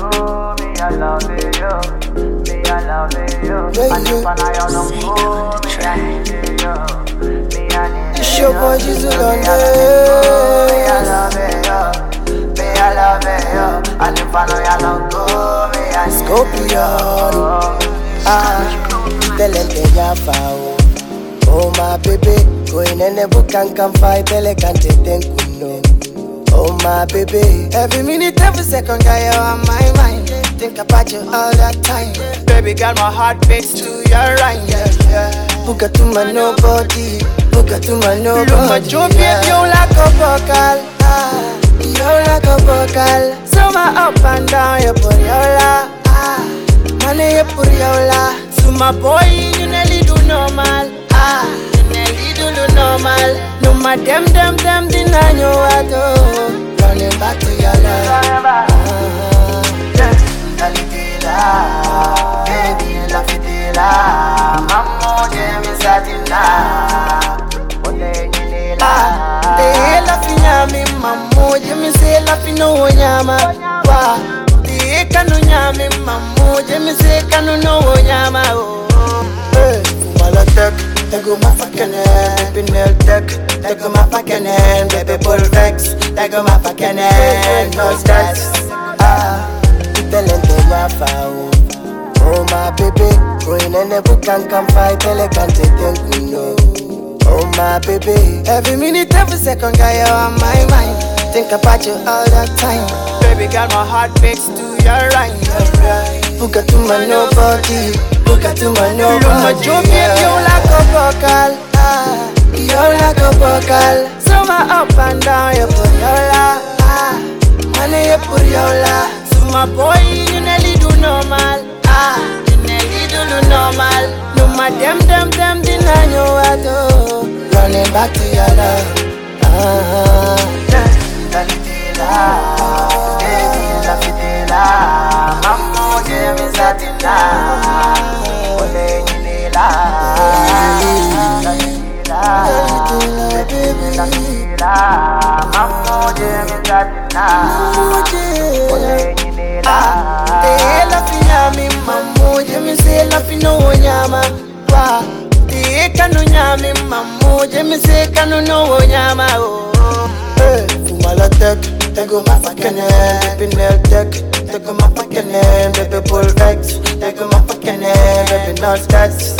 me I love you, me I love you. And if I don't go, me I need you, me I need you. It's your boy Jesus on Me I love you, me I love you. And if I don't go, me I need Scorpion. Telente nyafao. Oh my baby, going in the book and can fight tele can't take no. Oh my baby, every minute, every second, got you on my mind. Think about you all the time. Baby girl, my heart beats to your rhyme. Buka to my nobody, buka to my nobody. Look my job, you like a vocal, you like a vocal. So my up and down, you put your la, money you put your la. So my boy, you nearly do normal, you nearly do normal. No my them deny you at all. Running back to your love. baby, la fidela, mammo jemi satina, ole nyela. La finyami mammo jemi se la fino nyama. Wa te kanu nyami mammo jemi se kanu no nyama. Hey, mala tek, tego ma fucking hand, baby nail tek, tego ma fucking hand, baby bull vex, tego ma fucking hand, no stress. Telente nyafao. Oh my baby, going in the book and can fight tele can't take no. Oh my baby, every minute, every second, got you on my mind. Think about you all the time. Baby girl, my heart beats to your rhyme. Buka to my nobody, buka to my nobody. Look my job, you like a vocal, you like a vocal. So my up and down, you put your la, money you put your la. So my boy, you nearly do normal, you nearly do normal. No my them deny you at all. Running back to your love. La fidela, baby, la fidela, mammo jemi satina, ole nyela. La fidela, baby, la fidela, mammo jemi satina, ole nyela. La finyami mammo jemi se la fino nyama. Wa te kanu nyami mammo jemi se kanu no nyama. Hey, mala tek, tego ma fucking hand, baby nail tek, tego ma fucking hand, baby bull vex, tego ma fucking hand, baby no stress.